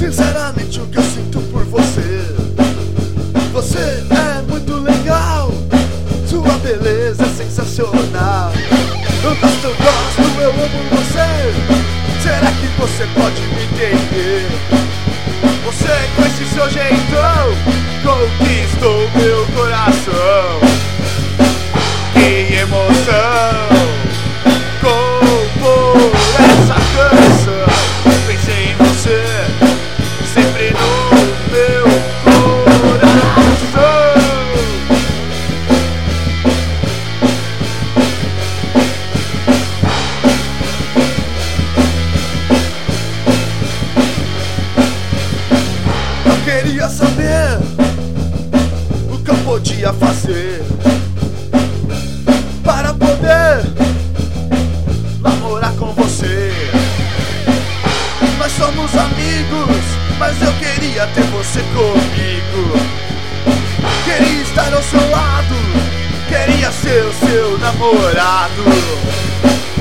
sinceramente o que eu sinto por você. Você é muito legal, sua beleza é sensacional. Eu gosto, eu amo você. Será que você pode me entender? Você com esse seu jeitão conquistou meu coração. Que emoção compor essa canção. Pensei em você sempre no meu coração. Eu queria saber o que eu podia fazer para poder namorar com você. Nós somos amigos, mas eu queria ter você comigo. Queria estar ao seu lado, queria ser o seu namorado.